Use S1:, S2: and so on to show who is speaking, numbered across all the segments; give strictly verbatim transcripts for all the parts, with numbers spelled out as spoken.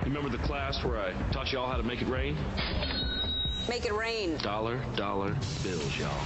S1: Remember the class where I taught y'all how to make it rain?
S2: Make it rain.
S1: Dollar, dollar bills, y'all.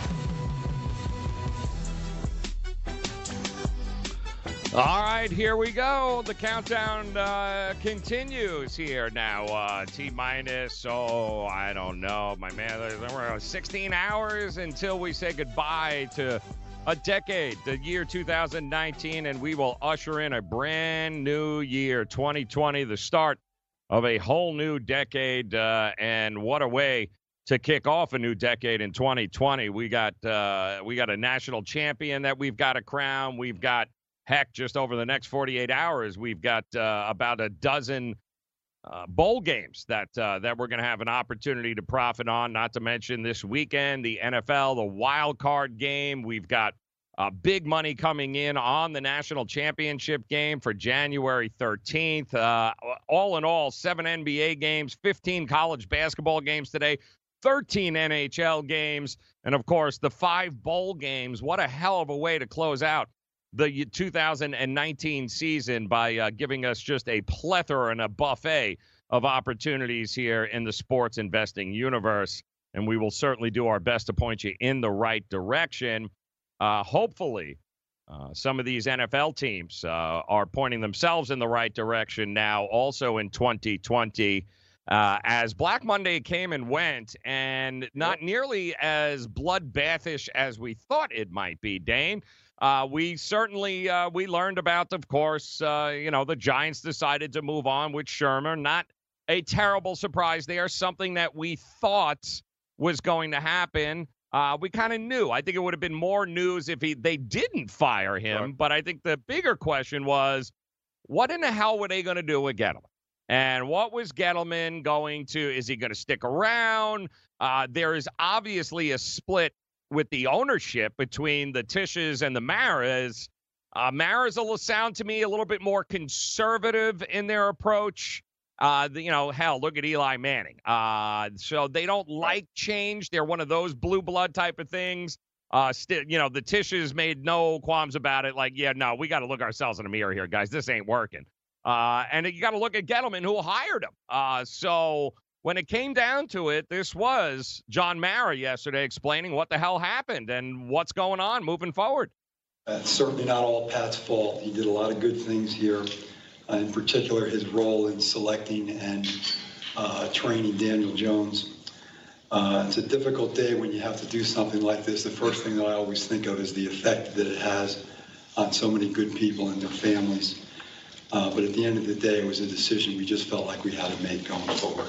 S3: All right, here we go. The countdown uh, continues here now. Uh, T-minus, oh, I don't know. My man, there's sixteen hours until we say goodbye to a decade, the year two thousand nineteen, and we will usher in a brand new year, twenty twenty, the start of a whole new decade. Uh, and what a way to kick off a new decade in twenty twenty. We got uh, we got a national champion that we've got to crown. We've got Heck, just over the next forty-eight hours, we've got uh, about a dozen uh, bowl games that uh, that we're going to have an opportunity to profit on, not to mention this weekend, the N F L, the wild card game. We've got uh, big money coming in on the national championship game for January thirteenth. Uh, all in all, seven N B A games, fifteen college basketball games today, thirteen N H L games, and, of course, the five bowl games. What a hell of a way to close out the two thousand nineteen season by uh, giving us just a plethora and a buffet of opportunities here in the sports investing universe. And we will certainly do our best to point you in the right direction. Uh, hopefully, uh, some of these N F L teams uh, are pointing themselves in the right direction now also in twenty twenty. Uh, as Black Monday came and went, and not nearly as bloodbathish as we thought it might be, Dane. Uh, we certainly, uh, we learned about, of course, uh, you know, the Giants decided to move on with Shermer. Not a terrible surprise there, something that we thought was going to happen. Uh, we kind of knew. I think it would have been more news if he they didn't fire him. Sure. But I think the bigger question was, what in the hell were they going to do with Gettleman? And what was Gettleman going to, is he going to stick around? Uh, there is obviously a split with the ownership between the Tisches and the Maras. Uh, Maras will sound to me a little bit more conservative in their approach. Uh, the, you know, hell, look at Eli Manning. Uh, so they don't like change. They're one of those blue blood type of things. Uh, still, you know, the Tisches made no qualms about it. Like, yeah, no, we got to look ourselves in the mirror here, guys. This ain't working. Uh, and you got to look at Gettleman, who hired him. Uh, so when it came down to it, this was John Mara yesterday explaining what the hell happened and what's going on moving forward.
S4: It's certainly not all Pat's fault. He did a lot of good things here, uh, in particular his role in selecting and uh, training Daniel Jones. Uh, it's a difficult day when you have to do something like this. The first thing that I always think of is the effect that it has on so many good people and their families. Uh, but at the end of the day, it was a decision we just felt like we had to make going forward.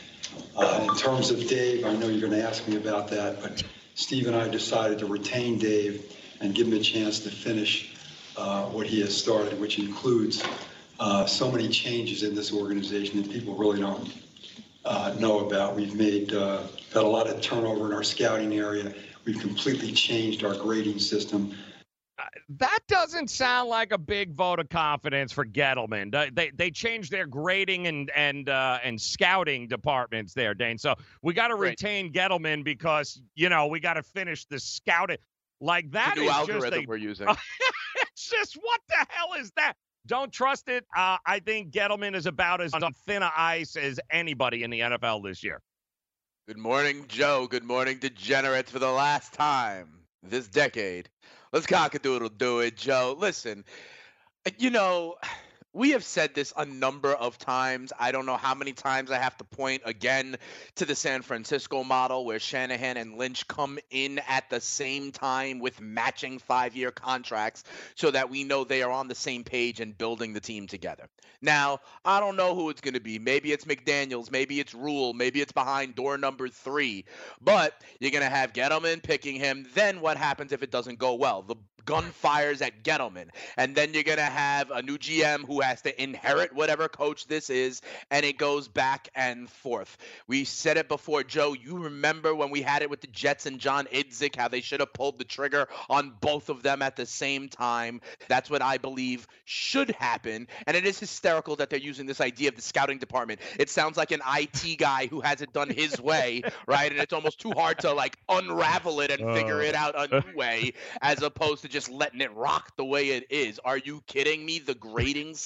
S4: Uh, in terms of Dave, I know you're going to ask me about that, but Steve and I decided to retain Dave and give him a chance to finish uh, what he has started, which includes uh, so many changes in this organization that people really don't uh, know about. We've made uh, got a lot of turnover in our scouting area. We've completely changed our grading system.
S3: That doesn't sound like a big vote of confidence for Gettleman. They they changed their grading and and uh, and scouting departments there, Dane. So we got to retain Gettleman because, you know, we got to finish the scouting. Like that
S5: the new
S3: is
S5: algorithm
S3: just a,
S5: we're using.
S3: It's just, what the hell is that? Don't trust it. Uh, I think Gettleman is about as on thin ice as anybody in the N F L this year.
S5: Good morning, Joe. Good morning, degenerates, for the last time this decade. Let's cock-a-doodle do it, Joe. Listen, you know, we have said this a number of times. I don't know how many times I have to point again to the San Francisco model where Shanahan and Lynch come in at the same time with matching five-year contracts so that we know they are on the same page and building the team together. Now, I don't know who it's going to be. Maybe it's McDaniels. Maybe it's Rule. Maybe it's behind door number three. But you're going to have Gettleman picking him. Then what happens if it doesn't go well? The gun fires at Gettleman. And then you're going to have a new G M who has to inherit whatever coach this is, and it goes back and forth. We said it before, Joe. You remember when we had it with the Jets and John Idzik, how they should have pulled the trigger on both of them at the same time. That's what I believe should happen. And it is hysterical that they're using this idea of the scouting department. It sounds like an I T guy who has it done his way, right? And it's almost too hard to like unravel it and uh, figure it out a new way, as opposed to just letting it rock the way it is. Are you kidding me? The grading system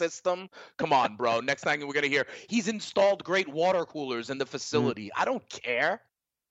S5: system. Come on, bro. Next thing we're going to hear, he's installed great water coolers in the facility. Mm. I don't care.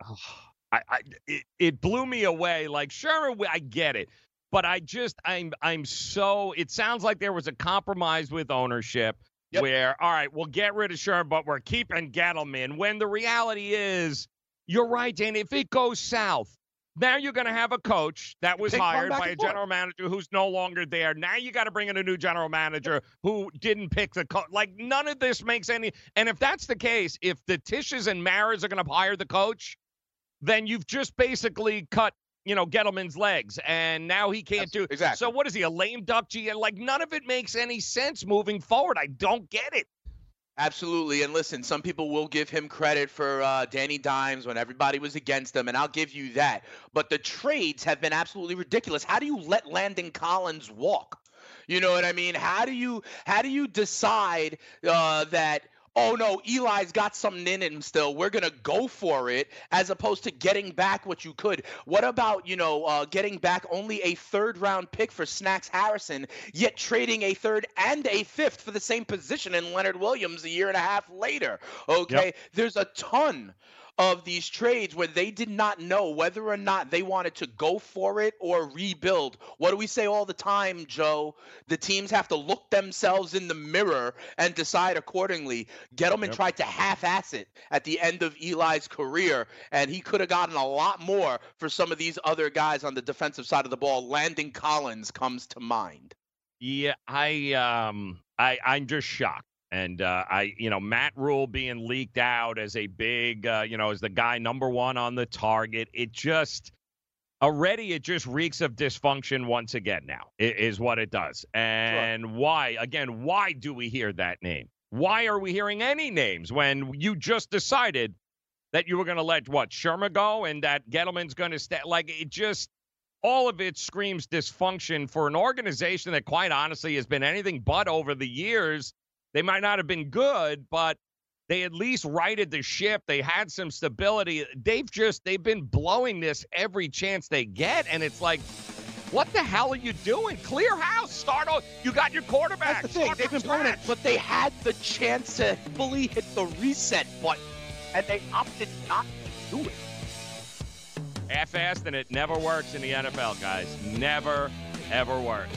S3: I, I it, it blew me away. Like, sure, I get it. But I just, I'm, I'm so, it sounds like there was a compromise with ownership yep. where, all right, we'll get rid of Sherman, but we're keeping Gettleman. When the reality is, you're right, Dan, if it goes south, now you're going to have a coach that was hired by a general manager who's no longer there. Now you got to bring in a new general manager who didn't pick the coach. Like, none of this makes any, and if that's the case, if the Tisches and Maras are going to hire the coach, then you've just basically cut, you know, Gettleman's legs, and now he can't That's, do
S5: exactly.
S3: So what is he, a lame duck G M? Like, none of it makes any sense moving forward. I don't get it.
S5: Absolutely. And listen, some people will give him credit for uh, Danny Dimes when everybody was against him, and I'll give you that. But the trades have been absolutely ridiculous. How do you let Landon Collins walk? You know what I mean? How do you how do you decide uh, that – oh, no, Eli's got something in him still. We're going to go for it, as opposed to getting back what you could. What about, you know, uh, getting back only a third-round pick for Snacks Harrison, yet trading a third and a fifth for the same position in Leonard Williams a year and a half later? Okay, yep. There's a ton of these trades where they did not know whether or not they wanted to go for it or rebuild. What do we say all the time, Joe? The teams have to look themselves in the mirror and decide accordingly. Gettleman yep. tried to half-ass it at the end of Eli's career, and he could have gotten a lot more for some of these other guys on the defensive side of the ball. Landon Collins comes to mind.
S3: Yeah, I um I I'm just shocked. And, uh, I, you know, Matt Rule being leaked out as a big, uh, you know, as the guy number one on the target. It just, already it just reeks of dysfunction once again now, is what it does. And sure. why, again, why do we hear that name? Why are we hearing any names when you just decided that you were going to let, what, Sherman go and that Gettleman's going to stay? Like, it just, all of it screams dysfunction for an organization that, quite honestly, has been anything but over the years. They might not have been good, but they at least righted the ship. They had some stability. They've just, they've been blowing this every chance they get. And it's like, what the hell are you doing? Clear house. Start on. You got your quarterback.
S5: That's the thing. They've been blowing it, but they had the chance to fully hit the reset button, and they opted not to do it.
S3: Half-assed, and it never works in the N F L, guys. Never, ever works.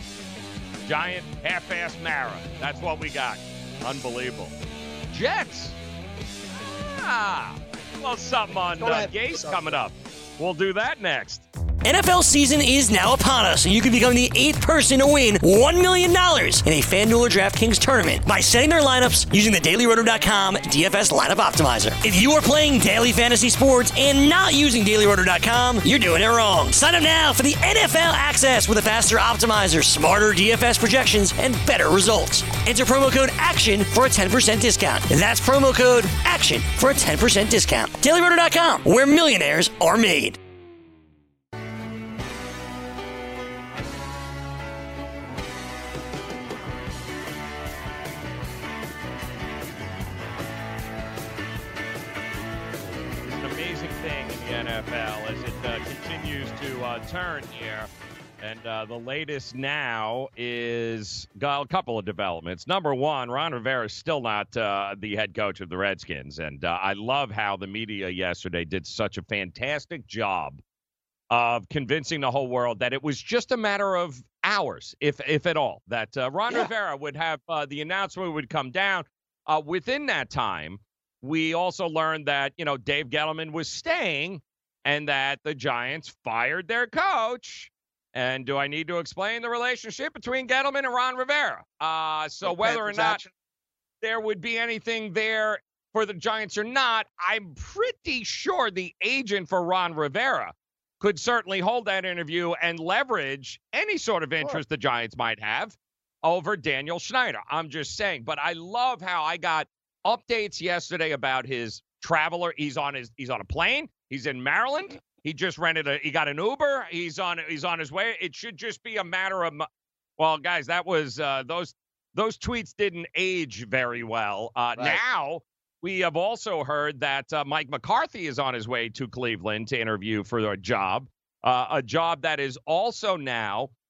S3: Giant half-assed Mara. That's what we got. Unbelievable. Jets. Ah, a little something on uh, Gase coming up. We'll do that next.
S6: N F L season is now upon us, and you can become the eighth person to win one million dollars in a FanDuel or DraftKings tournament by setting their lineups using the Daily Roto dot com D F S Lineup Optimizer. If you are playing daily fantasy sports and not using Daily Roto dot com, you're doing it wrong. Sign up now for the N F L access with a faster optimizer, smarter D F S projections, and better results. Enter promo code ACTION for a ten percent discount. That's promo code ACTION for a ten percent discount. Daily Roto dot com, where millionaires are made.
S3: N F L as it uh, continues to uh, turn here. And uh, the latest now is got a couple of developments. Number one, Ron Rivera is still not uh, the head coach of the Redskins. And uh, I love how the media yesterday did such a fantastic job of convincing the whole world that it was just a matter of hours, if if at all, that uh, Ron yeah. Rivera would have uh, the announcement would come down. Uh, within that time, we also learned that, you know, Dave Gettleman was staying and that the Giants fired their coach. And do I need to explain the relationship between Gettleman and Ron Rivera? Uh, so okay, whether or not there would be anything there for the Giants or not, I'm pretty sure the agent for Ron Rivera could certainly hold that interview and leverage any sort of interest sure. the Giants might have over Daniel Snyder. I'm just saying. But I love how I got updates yesterday about his traveler. He's on his he's on a plane. He's in Maryland. He just rented a he got an Uber. He's on he's on his way. It should just be a matter of, well, guys, that was uh, those those tweets didn't age very well. Uh, right. Now we have also heard that uh, Mike McCarthy is on his way to Cleveland to interview for a job, uh, a job that is also now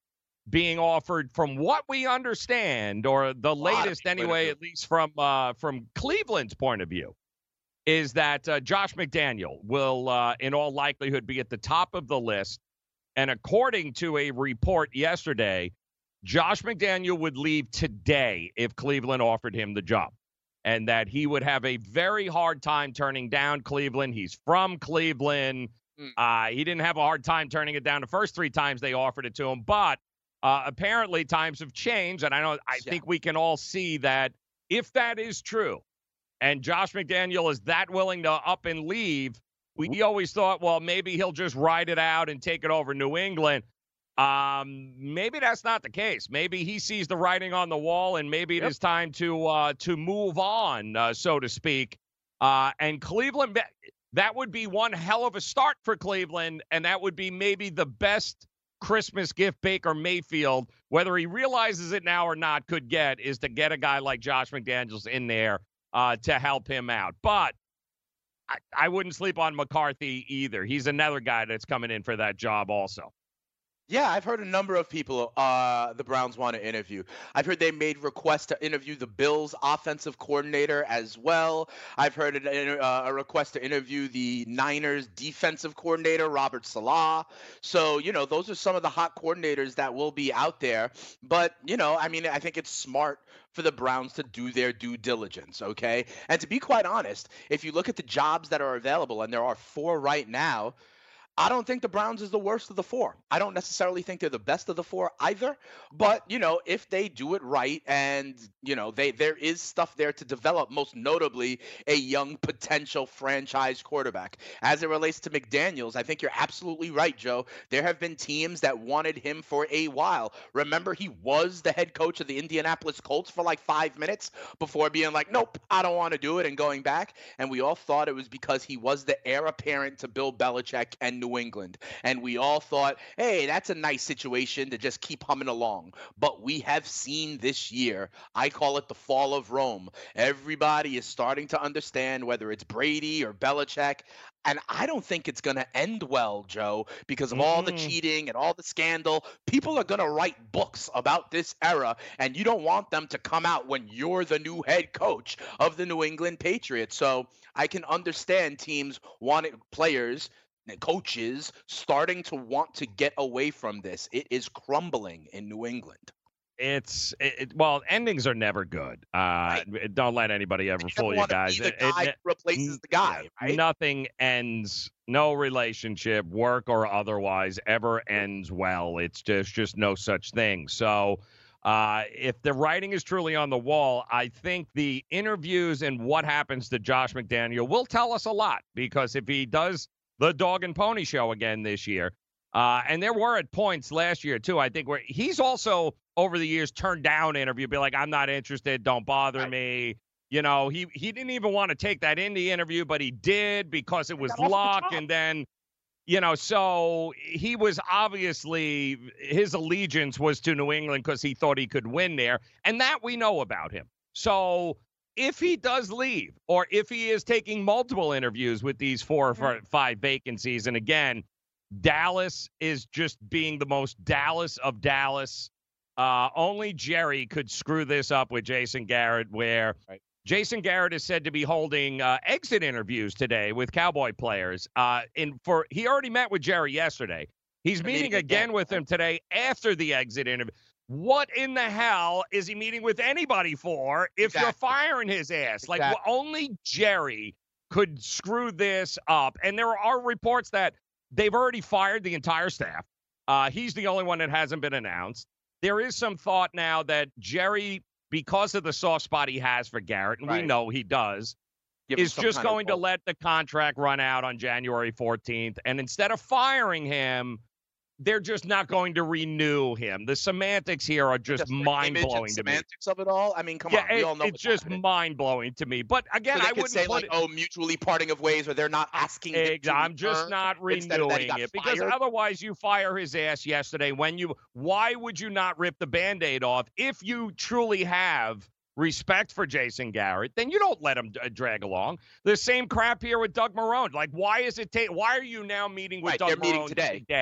S3: being offered, from what we understand, or the latest anyway, at least from uh, from Cleveland's point of view, is that uh, Josh McDaniel will, uh, in all likelihood, be at the top of the list. And according to a report yesterday, Josh McDaniel would leave today if Cleveland offered him the job, and that he would have a very hard time turning down Cleveland. He's from Cleveland. Mm. Uh, he didn't have a hard time turning it down the first three times they offered it to him, but uh, apparently times have changed, and I know I yeah. think we can all see that if that is true, and Josh McDaniel is that willing to up and leave, we always thought, well, maybe he'll just ride it out and take it over New England. Um, maybe that's not the case. Maybe he sees the writing on the wall, and maybe it yep. is time to uh, to move on, uh, so to speak. Uh, and Cleveland, that would be one hell of a start for Cleveland, and that would be maybe the best Christmas gift Baker Mayfield, whether he realizes it now or not, could get, is to get a guy like Josh McDaniels in there uh, to help him out. But I, I wouldn't sleep on McCarthy either. He's another guy that's coming in for that job also.
S5: Yeah, I've heard a number of people uh, the Browns want to interview. I've heard they made requests to interview the Bills' offensive coordinator as well. I've heard an, uh, a request to interview the Niners' defensive coordinator, Robert Saleh. So, you know, those are some of the hot coordinators that will be out there. But, you know, I mean, I think it's smart for the Browns to do their due diligence, okay? And to be quite honest, if you look at the jobs that are available, and there are four right now, I don't think the Browns is the worst of the four. I don't necessarily think they're the best of the four either. But, you know, if they do it right and, you know, they there is stuff there to develop, most notably a young potential franchise quarterback. As it relates to McDaniels, I think you're absolutely right, Joe. There have been teams that wanted him for a while. Remember, he was the head coach of the Indianapolis Colts for like five minutes before being like, nope, I don't want to do it, and going back. And we all thought it was because he was the heir apparent to Bill Belichick and New England. And we all thought, hey, that's a nice situation to just keep humming along. But we have seen this year, I call it the fall of Rome. Everybody is starting to understand whether it's Brady or Belichick. And I don't think it's going to end well, Joe, because of mm. all the cheating and all the scandal. People are going to write books about this era, and you don't want them to come out when you're the new head coach of the New England Patriots. So I can understand teams wanting players and coaches starting to want to get away from this. It is crumbling in New England.
S3: It's it, it, well, endings are never good. Uh, right. Don't let anybody ever fool you guys.
S5: The guy it, replaces the guy. Right?
S3: Nothing ends. No relationship, work or otherwise, ever ends well. It's just just no such thing. So, uh, if the writing is truly on the wall, I think the interviews and what happens to Josh McDaniel will tell us a lot. Because if he does the dog and pony show again this year, uh, and there were at points last year too, I think, where he's also over the years turned down interview, be like, I'm not interested, don't bother right. me. You know, he he didn't even want to take that in the interview, but he did because it was luck. The and then, you know, so he was obviously, his allegiance was to New England because he thought he could win there. And that we know about him. So if he does leave, or if he is taking multiple interviews with these four or five vacancies, and again, Dallas is just being the most Dallas of Dallas. Uh, only Jerry could screw this up with Jason Garrett, where right. Jason Garrett is said to be holding uh, exit interviews today with Cowboy players. Uh, in for he already met with Jerry yesterday. He's meeting, meeting again, again with him today after the exit interview. What in the hell is he meeting with anybody for if exactly. you're firing his ass? Exactly. Like, well, only Jerry could screw this up. And there are reports that they've already fired the entire staff. Uh, he's the only one that hasn't been announced. There is some thought now that Jerry, because of the soft spot he has for Garrett, and right. we know he does, Give is just going to let the contract run out on January fourteenth. And instead of firing him, they're just not going to renew him. The semantics here are just, just mind-blowing to me.
S5: Semantics of it all? I mean, come
S3: yeah,
S5: on. We
S3: it,
S5: all know
S3: it's just mind-blowing to me. But again,
S5: so
S3: I wouldn't
S5: say
S3: put
S5: like,
S3: it,
S5: oh, mutually parting of ways, or they're not asking
S3: Egg,
S5: him to
S3: I'm just not renewing it. Because
S5: fired.
S3: Otherwise you fire his ass yesterday. When you, why would you not rip the Band-Aid off if you truly have respect for Jason Garrett? Then you don't let him uh, drag along. The same crap here with Doug Marrone. Like, why is it take? Why are you now meeting with
S5: right,
S3: Doug
S5: Marrone
S3: meeting today? today?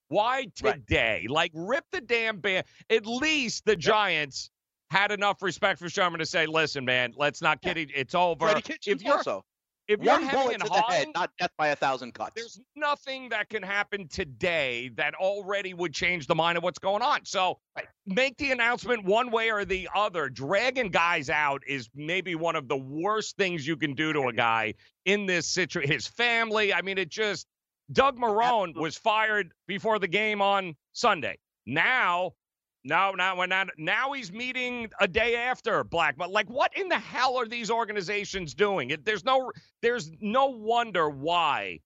S3: Why today?
S5: Right.
S3: Like, rip the damn band. At least the yep. Giants had enough respect for Sherman to say, listen, man, let's not kid yeah. It's over.
S5: Freddie Kitchens
S3: if you're,
S5: also.
S3: If you're
S5: One bullet to the
S3: hawing,
S5: head, not death by a thousand cuts.
S3: There's nothing that can happen today that already would change the mind of what's going on. So right. make the announcement one way or the other. Dragging guys out is maybe one of the worst things you can do to a guy in this situation. His family, I mean, it just, Doug Marrone Absolutely. was fired before the game on Sunday. Now, No, now we're not. Now he's meeting a day after Black. But like, what in the hell are these organizations doing? It, there's no, there's no wonder why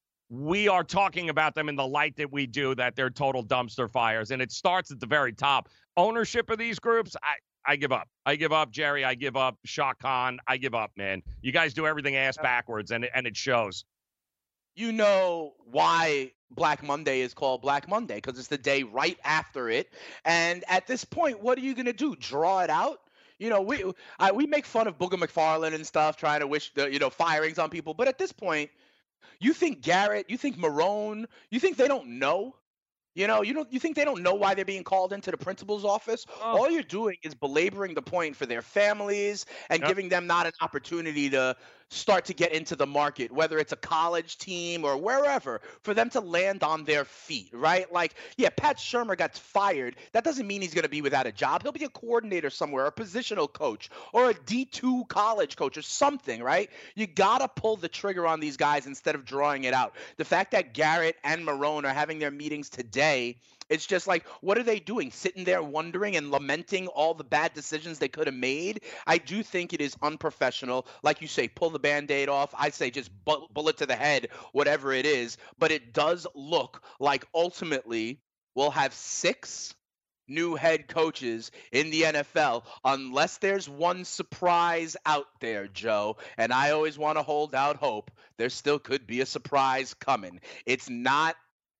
S3: we are talking about them in the light that we do. That they're total dumpster fires, and it starts at the very top. Ownership of these groups, I, I give up. I give up, Jerry. I give up, Shah Khan. I give up, man. You guys do everything ass backwards, and it, and it shows.
S5: You know why Black Monday is called Black Monday, because it's the day right after it. And at this point, what are you going to do? Draw it out? You know, we I, we make fun of Booger McFarland and stuff, trying to wish the, you know, firings on people. But at this point, you think Garrett, you think Marrone, you think they don't know? You know, you don't. You think they don't know why they're being called into the principal's office? Oh. All you're doing is belaboring the point for their families and yep. giving them not an opportunity to start to get into the market, whether it's a college team or wherever, for them to land on their feet, right? Like, yeah, Pat Shurmur got fired. That doesn't mean he's going to be without a job. He'll be a coordinator somewhere, a positional coach, or a D two college coach or something, right? You got to pull the trigger on these guys instead of drawing it out. The fact that Garrett and Marrone are having their meetings today, it's just like, what are they doing? Sitting there wondering and lamenting all the bad decisions they could have made? I do think it is unprofessional. Like you say, pull the Band-Aid off. I say just bu- bullet to the head, whatever it is. But it does look like ultimately we'll have six new head coaches in the N F L unless there's one surprise out there, Joe. And I always want to hold out hope. There still could be a surprise coming. It's not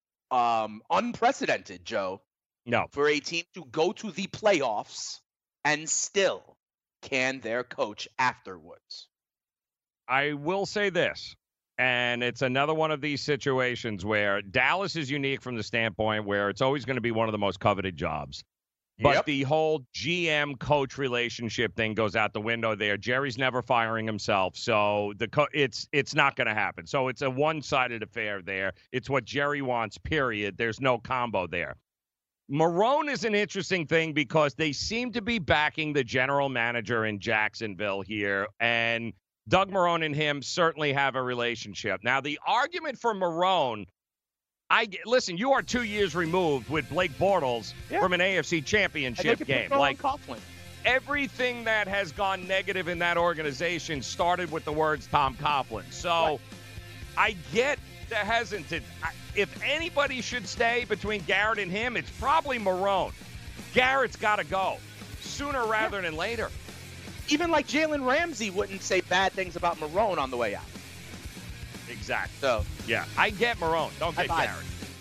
S5: Um, unprecedented, Joe.
S3: No.
S5: For a team to go to the playoffs and still can their coach afterwards.
S3: I will say this, and it's another one of these situations where Dallas is unique from the standpoint where it's always going to be one of the most coveted jobs. But yep. the whole G M coach relationship thing goes out the window there. Jerry's never firing himself, so the co- it's it's not going to happen. So it's a one-sided affair there. It's what Jerry wants, period. There's no combo there. Marrone is an interesting thing because they seem to be backing the general manager in Jacksonville here, and Doug Marrone and him certainly have a relationship. Now, the argument for Marrone, I listen, you are two years removed with Blake Bortles yeah. from an A F C championship game. Like
S5: Coughlin.
S3: Everything that has gone negative in that organization started with the words Tom Coughlin. So right. I get the hesitant. If anybody should stay between Garrett and him, it's probably Marrone. Garrett's got to go sooner rather yeah. than later.
S5: Even like Jalen Ramsey wouldn't say bad things about Marrone on the way out.
S3: Exactly.
S5: So,
S3: yeah, I get Marrone. Don't get
S5: Garrett.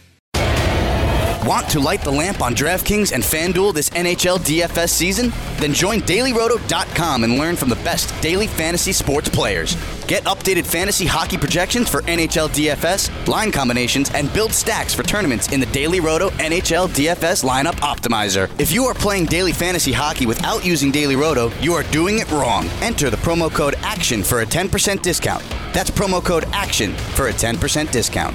S7: Want to light the lamp on DraftKings and FanDuel this N H L D F S season? Then join Daily Roto dot com and learn from the best daily fantasy sports players. Get updated fantasy hockey projections for N H L D F S, line combinations, and build stacks for tournaments in the Daily Roto N H L D F S Lineup Optimizer. If you are playing daily fantasy hockey without using Daily Roto, you are doing it wrong. Enter the promo code ACTION for a ten percent discount. That's promo code ACTION for a ten percent discount.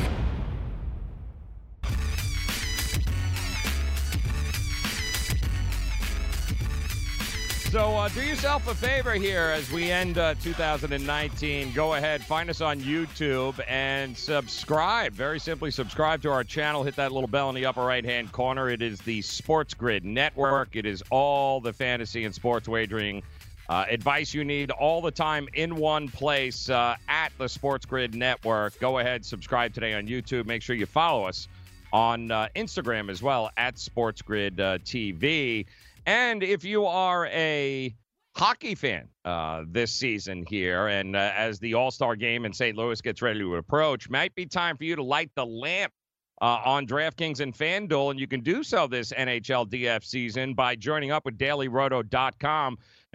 S3: So uh, do yourself a favor here as we end uh, two thousand nineteen. Go ahead, find us on YouTube and subscribe. Very simply, subscribe to our channel. Hit that little bell in the upper right-hand corner. It is the Sports Grid Network. It is all the fantasy and sports wagering uh, advice you need all the time in one place uh, at the Sports Grid Network. Go ahead, subscribe today on YouTube. Make sure you follow us on uh, Instagram as well, at Sports Grid uh, T V. And if you are a hockey fan uh, this season here, and uh, as the All-Star game in Saint Louis gets ready to approach, might be time for you to light the lamp uh, on DraftKings and FanDuel, and you can do so this N H L D F season by joining up with Daily Roto dot com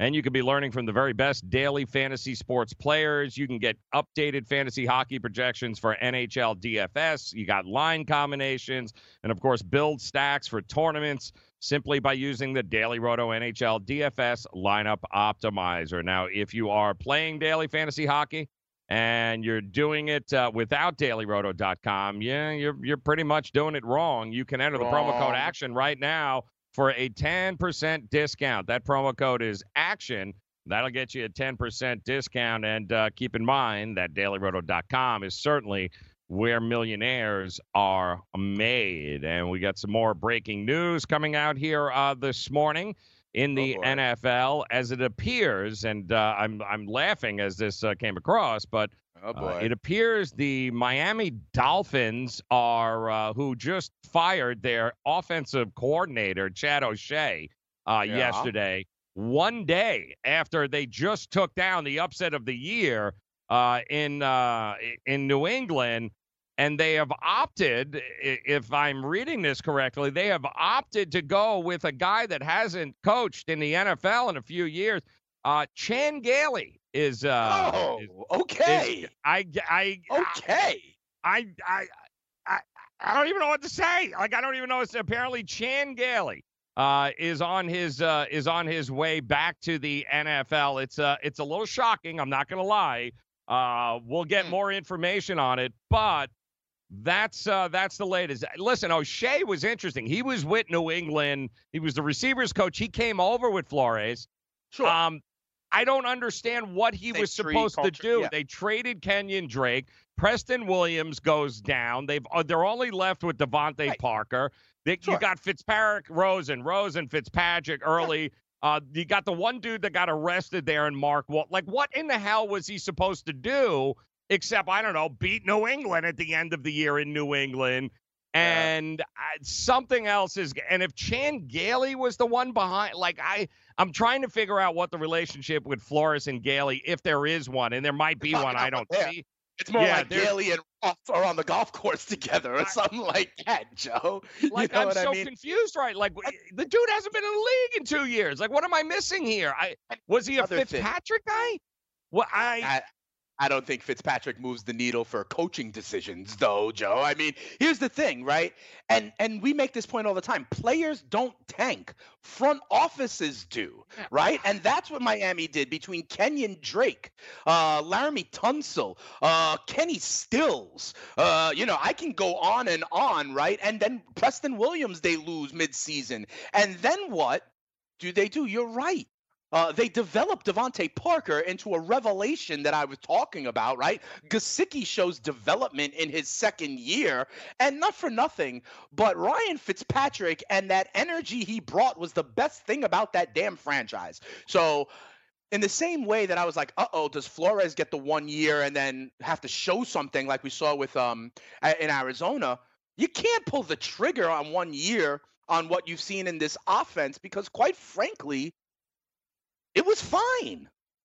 S3: And you can be learning from the very best daily fantasy sports players. You can get updated fantasy hockey projections for N H L D F S. You got line combinations and, of course, build stacks for tournaments simply by using the Daily Roto N H L D F S lineup optimizer. Now, if you are playing daily fantasy hockey and you're doing it uh, without daily roto dot com, yeah, you're, you're pretty much doing it wrong. You can enter the promo code ACTION right now for a ten percent discount. That promo code is ACTION. That'll get you a ten percent discount. And uh, keep in mind that daily roto dot com is certainly where millionaires are made. And we got some more breaking news coming out here uh, this morning in the
S5: oh
S3: N F L, as it appears, and uh, I'm I'm laughing as this uh, came across, but
S5: Oh boy.
S3: Uh, it appears the Miami Dolphins are uh, who just fired their offensive coordinator, Chad O'Shea, uh,
S5: Yeah.
S3: yesterday, one day after they just took down the upset of the year uh, in uh, in New England. And they have opted, i- if I'm reading this correctly, they have opted to go with a guy that hasn't coached in the N F L in a few years. Uh, Chan Gailey is uh,
S5: oh,
S3: is-
S5: okay.
S3: is- I, I,
S5: okay.
S3: I, I, I, I don't even know what to say. Like, I don't even know. It's apparently Chan Gailey uh, is on his uh, is on his way back to the N F L. It's uh, it's a little shocking. I'm not gonna lie. Uh, we'll get
S5: Hmm.
S3: more information on it, but that's uh, that's the latest. Listen, O'Shea was interesting. He was with New England. He was the receivers coach. He came over with Flores.
S5: Sure.
S3: Um, I don't understand what he
S5: Same
S3: was
S5: tree
S3: supposed to
S5: culture,
S3: do.
S5: yeah.
S3: They traded Kenyon Drake. Preston Williams goes down. They've uh, they're only left with Devontae
S5: Right.
S3: Parker. They,
S5: Sure.
S3: You got Fitzpatrick, Rosen, Rosen, Fitzpatrick early. Uh, you got the one dude that got arrested there in Mark Walt. Like, what in the hell was he supposed to do except, I don't know, beat New England at the end of the year in New England?
S5: Yeah.
S3: And uh, something else is, and if Chan Gailey was the one behind, like I, I'm trying to figure out what the relationship with Flores and Gailey, if there is one, and there might be
S5: It's
S3: one.
S5: not
S3: I don't
S5: there.
S3: see.
S5: It's more
S3: Yeah,
S5: like
S3: there's-
S5: Gailey and Ross are on the golf course together or
S3: I-
S5: something like that, Joe.
S3: Like,
S5: you know
S3: I'm
S5: what
S3: so
S5: I mean?
S3: confused, right? Like, the dude hasn't been in the league in two years. Like, what am I missing here? I was he a
S5: Other thing-
S3: Fitzpatrick guy? Well, I,
S5: I, I don't think Fitzpatrick moves the needle for coaching decisions, though, Joe. I mean, here's the thing, right? And and we make this point all the time. Players don't tank. Front offices do, right? And that's what Miami did between Kenyon Drake, uh, Laramie Tunsil, uh, Kenny Stills. Uh, you know, I can go on and on, right? And then Preston Williams, they lose midseason. And then what do they do? You're right. Uh, they developed Devontae Parker into a revelation that I was talking about, right? Gesicki shows development in his second year, and not for nothing, but Ryan Fitzpatrick and that energy he brought was the best thing about that damn franchise. So in the same way that I was like, uh-oh, does Flores get the one year and then have to show something like we saw with um a- in Arizona? You can't pull the trigger on one year on what you've seen in this offense because, quite frankly, it was fine.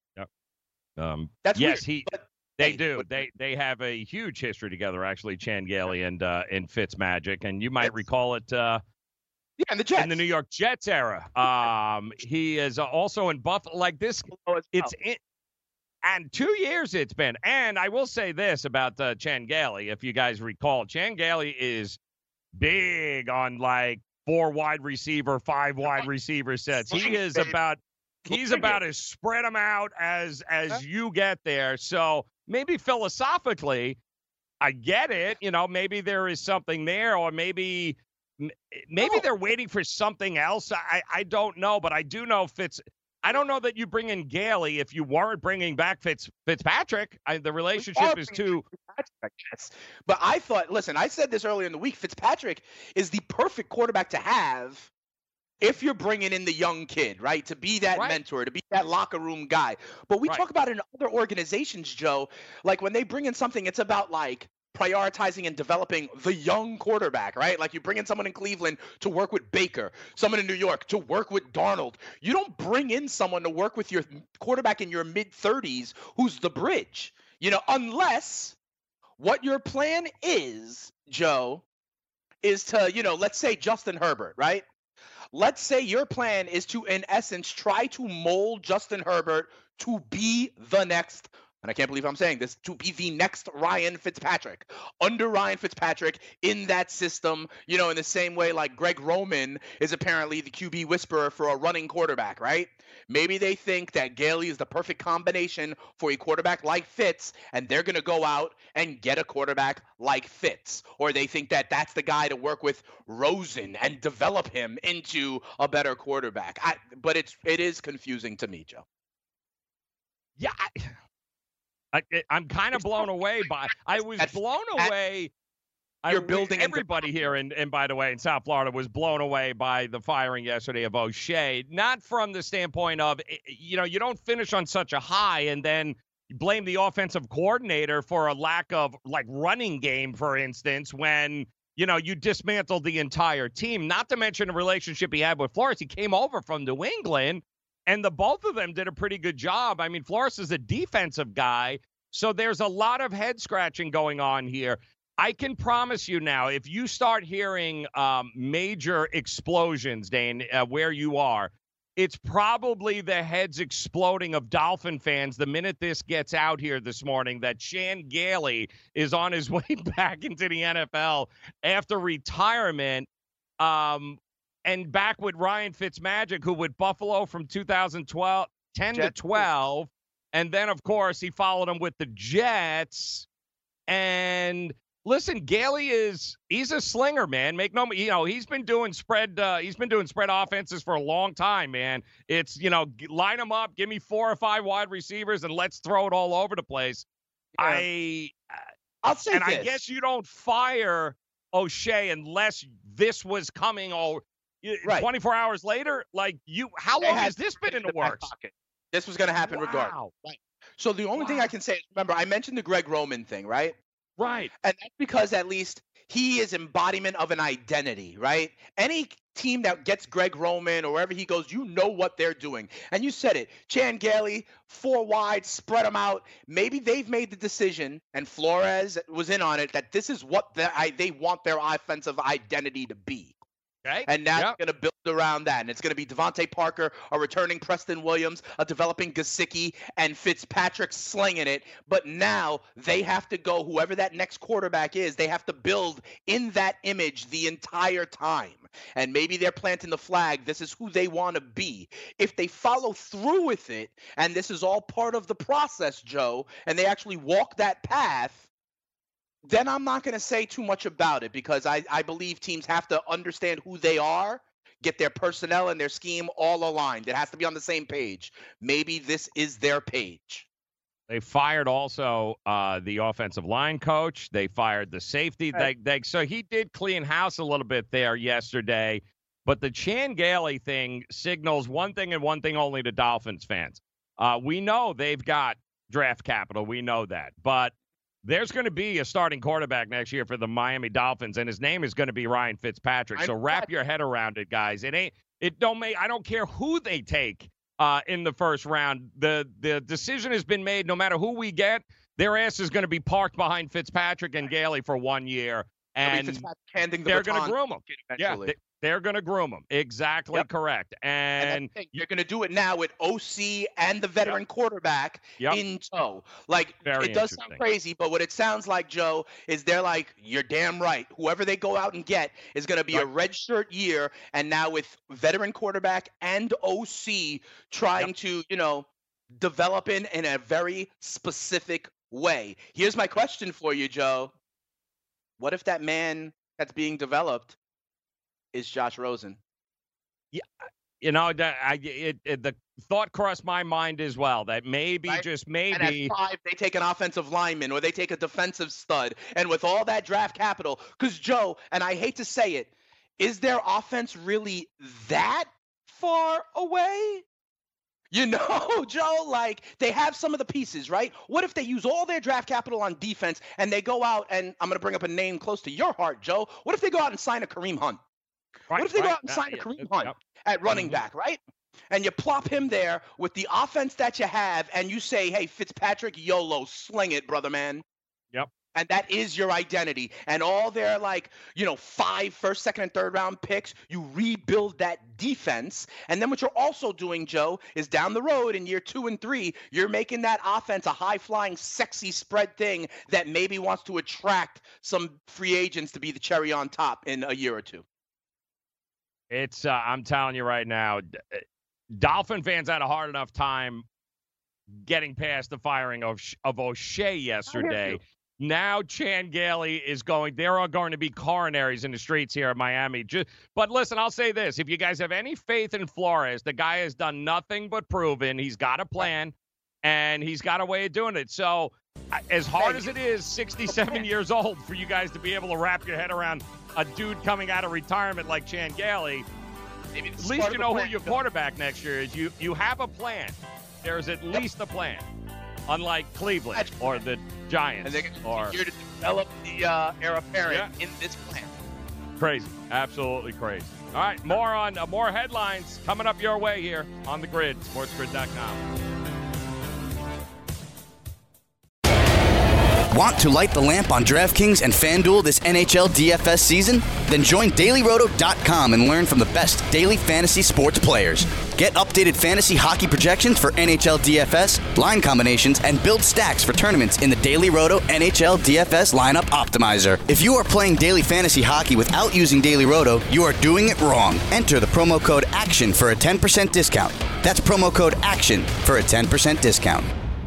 S3: um,
S5: That's
S3: yes,
S5: weird,
S3: he.
S5: but
S3: They
S5: hey,
S3: do.
S5: but-
S3: They they have a huge history together, actually, Chan Gailey and uh, and Fitzmagic, and you might
S5: Yes.
S3: recall it uh,
S5: Yeah, and the Jets.
S3: in the New York Jets era. Um, he is also in Buffalo. Like this, it's in, and two years it's been. And I will say this about uh, Chan Gailey, if you guys recall, Chan Gailey is big on like four wide receiver, five wide receiver sets. He is
S5: Baby.
S3: about he's
S5: Bring
S3: about
S5: it.
S3: as spread them out as as
S5: Huh?
S3: you get there. So maybe philosophically, I get it. You know, maybe there is something there, or maybe m- maybe
S5: No.
S3: they're waiting for something else. I I don't know, but I do know Fitz. I don't know that you bring in Gailey if you weren't bringing back Fitz Fitzpatrick. I, the relationship is too.
S5: Fitzpatrick, yes. But I thought, listen, I said this earlier in the week. Fitzpatrick is the perfect quarterback to have if you're bringing in the young kid, right? To be that
S3: Right.
S5: mentor, to be that locker room guy. But we
S3: Right.
S5: talk about it in other organizations, Joe. Like when they bring in something, it's about like prioritizing and developing the young quarterback, right? Like you bring in someone in Cleveland to work with Baker, someone in New York to work with Darnold. You don't bring in someone to work with your quarterback in your mid thirties who's the bridge, you know, unless what your plan is, Joe, is to, you know, let's say Justin Herbert, right? Let's say your plan is to, in essence, try to mold Justin Herbert to be the next, and I can't believe I'm saying this, to be the next Ryan Fitzpatrick. Under Ryan Fitzpatrick in that system, you know, in the same way like Greg Roman is apparently the Q B whisperer for a running quarterback, right? Maybe they think that Gailey is the perfect combination for a quarterback like Fitz, and they're going to go out and get a quarterback like Fitz. Or they think that that's the guy to work with Rosen and develop him into a better quarterback. I, but it's it is confusing to me, Joe.
S3: Yeah, I, I, I'm kind of blown away by. I was blown away.
S5: You're
S3: I,
S5: building
S3: everybody here, and, and by the way, in South Florida, was blown away by the firing yesterday of O'Shea. Not from the standpoint of, you know, you don't finish on such a high and then blame the offensive coordinator for a lack of, like, running game, for instance, when, you know, you dismantled the entire team. Not to mention the relationship he had with Flores. He came over from New England, and the both of them did a pretty good job. I mean, Flores is a defensive guy, so there's a lot of head scratching going on here. I can promise you now, if you start hearing um, major explosions, Dane, uh, where you are, it's probably the heads exploding of Dolphin fans the minute this gets out here this morning that Chan Gailey is on his way back into the N F L after retirement, um, and back with Ryan Fitzmagic, who with Buffalo from two thousand twelve, ten to twelve, and then, of course, he followed him with the Jets, and listen, Gailey is he's a slinger, man. Make no, you know, he's been doing spread uh, he's been doing spread offenses for a long time, man. It's, you know, line them up, give me four or five wide receivers, and let's throw it all over the place. Yeah. I
S5: I'll say
S3: and
S5: this.
S3: I guess you don't fire O'Shea unless this was coming all right. twenty-four hours later. Like you, how long has this been in the works?
S5: This was going to happen
S3: wow.
S5: regardless. Right. So the only wow. thing I can say is, remember, I mentioned the Greg Roman thing, right?
S3: Right.
S5: And that's because at least he is embodiment of an identity, right? Any team that gets Greg Roman or wherever he goes, you know what they're doing. And you said it. Chan Gailey, four wide, spread them out. Maybe they've made the decision, and Flores was in on it, that this is what the, I, they want their offensive identity to be.
S3: Okay.
S5: And now
S3: yep.
S5: it's going to build around that. And it's going to be Devontae Parker, a returning Preston Williams, a developing Gesicki, and Fitzpatrick slinging it. But now they have to go, whoever that next quarterback is, they have to build in that image the entire time. And maybe they're planting the flag. This is who they want to be. If they follow through with it, and this is all part of the process, Joe, and they actually walk that path, then I'm not going to say too much about it, because I, I believe teams have to understand who they are, get their personnel and their scheme all aligned. It has to be on the same page. Maybe this is their page.
S3: They fired also uh, the offensive line coach. They fired the safety. Right. They, they, so he did clean house a little bit there yesterday. But the Chan Gailey thing signals one thing and one thing only to Dolphins fans. Uh, we know they've got draft capital. We know that. But there's going to be a starting quarterback next year for the Miami Dolphins, and his name is going to be Ryan Fitzpatrick. So wrap your head around it, guys. It ain't. It don't make. I don't care who they take uh, in the first round. The the decision has been made. No matter who we get, their ass is going to be parked behind Fitzpatrick and Gailey for one year, and
S5: the
S3: they're going to groom them. Yeah, they, they're going to groom them. Exactly yep. correct. And,
S5: and you're going to do it now with O C and the veteran yep. quarterback
S3: yep.
S5: in tow. Like,
S3: Very
S5: it does sound crazy, but what it sounds like, Joe, is they're like, you're damn right. Whoever they go out and get is going to be right. a redshirt year. And now with veteran quarterback and O C trying yep. to, you know, develop in, in a very specific way. Here's my question for you, Joe. What if that man that's being developed is Josh Rosen?
S3: Yeah, you know, I, it, it, the thought crossed my mind as well that maybe, right? just maybe.
S5: And at five, they take an offensive lineman or they take a defensive stud. And with all that draft capital, because Joe, and I hate to say it, is their offense really that far away? You know, Joe, like, they have some of the pieces, right? What if they use all their draft capital on defense and they go out and I'm going to bring up a name close to your heart, Joe. What if they go out and sign a Kareem Hunt? Right, what if they
S3: right.
S5: go out and sign
S3: yeah,
S5: a Kareem
S3: yeah,
S5: Hunt
S3: yep.
S5: at running back, right? And you plop him there with the offense that you have and you say, hey, Fitzpatrick, YOLO, sling it, brother man.
S3: Yep.
S5: And that is your identity. And all their, like, you know, five first, second, and third round picks, you rebuild that defense. And then what you're also doing, Joe, is down the road in year two and three, you're making that offense a high-flying, sexy spread thing that maybe wants to attract some free agents to be the cherry on top in a year or two.
S3: It's, uh, I'm telling you right now, Dolphin fans had a hard enough time getting past the firing of, of O'Shea yesterday. Now Chan Gailey is going, there are going to be coronaries in the streets here in Miami. Just, but listen, I'll say this. If you guys have any faith in Flores, the guy has done nothing but proven. He's got a plan, and he's got a way of doing it. So as hard as it is, sixty-seven years old, for you guys to be able to wrap your head around a dude coming out of retirement like Chan Gailey, at least you know who your quarterback next year is. You, you have a plan. There's at least a plan. Unlike Cleveland or the Giants.
S5: And they're
S3: or,
S5: here to develop the uh, heir apparent yeah. in this plan.
S3: Crazy. Absolutely crazy. All right, more on uh, more headlines coming up your way here on The Grid, sports grid dot com.
S7: Want to light the lamp on DraftKings and FanDuel this N H L D F S season? Then join Daily Roto dot com and learn from the best daily fantasy sports players. Get updated fantasy hockey projections for N H L D F S, line combinations, and build stacks for tournaments in the Daily Roto N H L D F S Lineup Optimizer. If you are playing daily fantasy hockey without using Daily Roto, you are doing it wrong. Enter the promo code ACTION for a ten percent discount. That's promo code ACTION for a ten percent discount.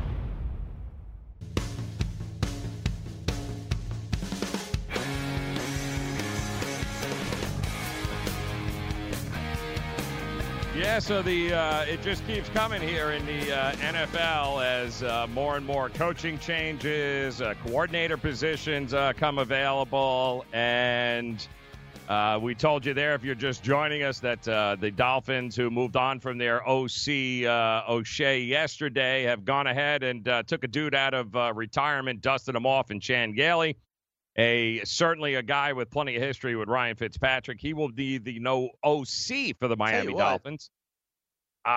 S3: Yeah, so the uh, it just keeps coming here in the uh, N F L as uh, more and more coaching changes, uh, coordinator positions uh, come available, and uh, we told you there, if you're just joining us, that uh, the Dolphins, who moved on from their O C uh, O'Shea yesterday, have gone ahead and uh, took a dude out of uh, retirement, dusted him off in Chan Gailey. A certainly a guy with plenty of history with Ryan Fitzpatrick. He will be the no O C for the Miami Dolphins. Uh,